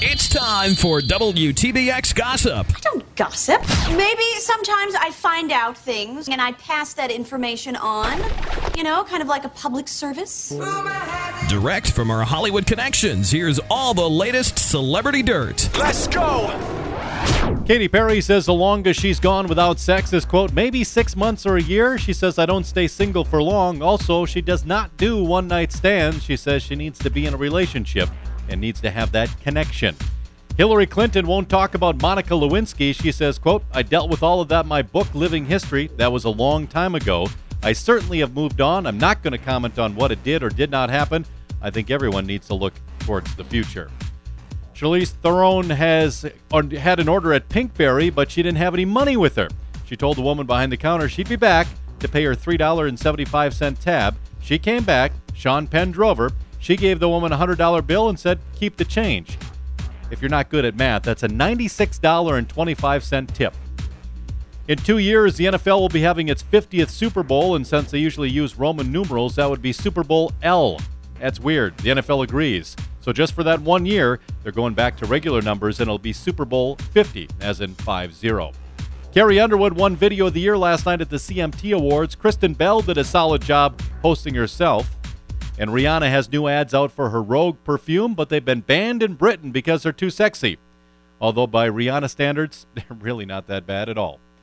It's time for WTBX Gossip. I don't gossip. Maybe sometimes I find out things and I pass that information on. You know, kind of like a public service. Direct from our Hollywood connections, here's all the latest celebrity dirt. Let's go! Katy Perry says the longest she's gone without sex is, quote, maybe 6 months or a year. She says, I don't stay single for long. Also, she does not do one-night stands. She says she needs to be in a relationship and needs to have that connection. Hillary Clinton won't talk about Monica Lewinsky. She says, quote, I dealt with all of that in my book, Living History. That was a long time ago. I certainly have moved on. I'm not going to comment on what it did or did not happen. I think everyone needs to look towards the future. Charlize Theron has had an order at Pinkberry, but she didn't have any money with her. She told the woman behind the counter she'd be back to pay her $3.75 tab. She came back. Sean Penn drove her. She gave the woman a $100 bill and said, keep the change. If you're not good at math, that's a $96.25 tip. In 2 years, the NFL will be having its 50th Super Bowl, and since they usually use Roman numerals, that would be Super Bowl L. That's weird. The NFL agrees. So just for that 1 year, they're going back to regular numbers, and it'll be Super Bowl 50, as in 50. Carrie Underwood won Video of the Year last night at the CMT Awards. Kristen Bell did a solid job hosting herself. And Rihanna has new ads out for her Rogue perfume, but they've been banned in Britain because they're too sexy. Although by Rihanna standards, they're really not that bad at all.